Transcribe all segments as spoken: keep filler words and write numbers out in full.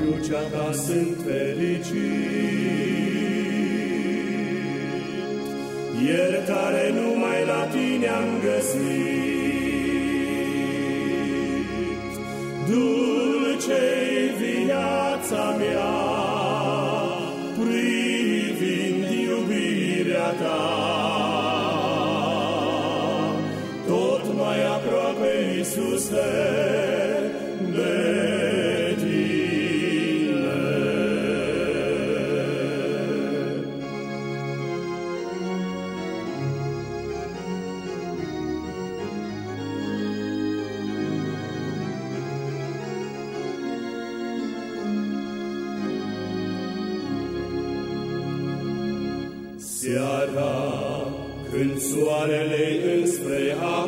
crucea ta sunt fericit. Iertare numai la tine am găsit. Dulce-i viața mea, privind iubirea ta. Tot mai aproape, Iisuse, de tine. Seara, când soarele înspre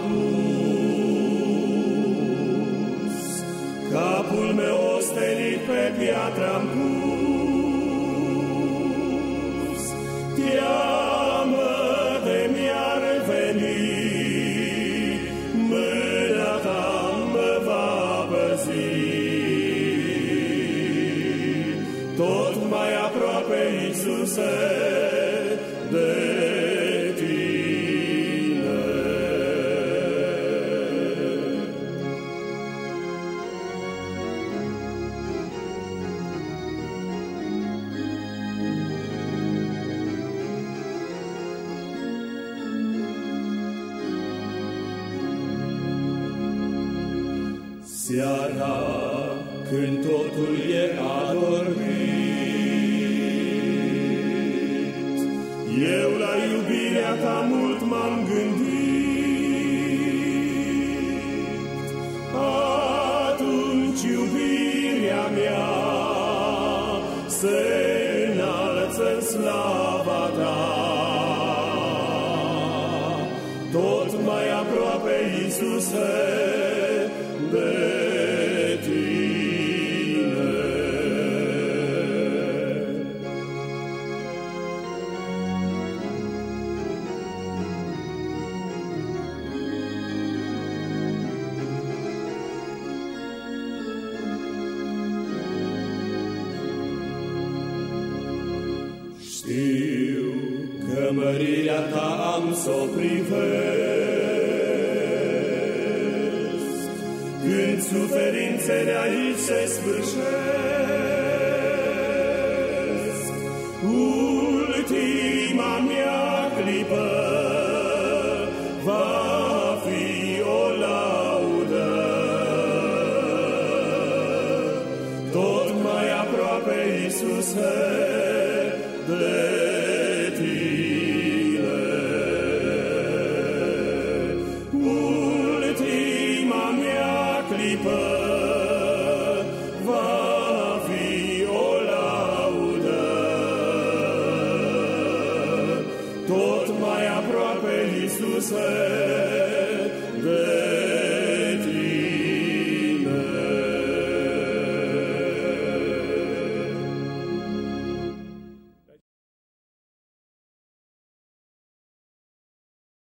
apus, capul meu ostenit pe piatră-am pus, teamă de mi-ar veni, mâna ta mă va păzi. Tot mai aproape, Iisuse, de tine. Seara, când totul e adormit, eu la iubirea ta mult m-am gândit. Atunci iubirea mea se înalță-n slava ta. Tot mai aproape, Iisuse, de tine. Știu că mărirea ta am s-o privesc, când suferințele aici se sfârșesc. Ultima mea clipă va fi o laudă. Tot mai aproape, Iisuse, de tine. Ultima mea clipă va fi o laudă. Tot mai aproape, Iisuse, de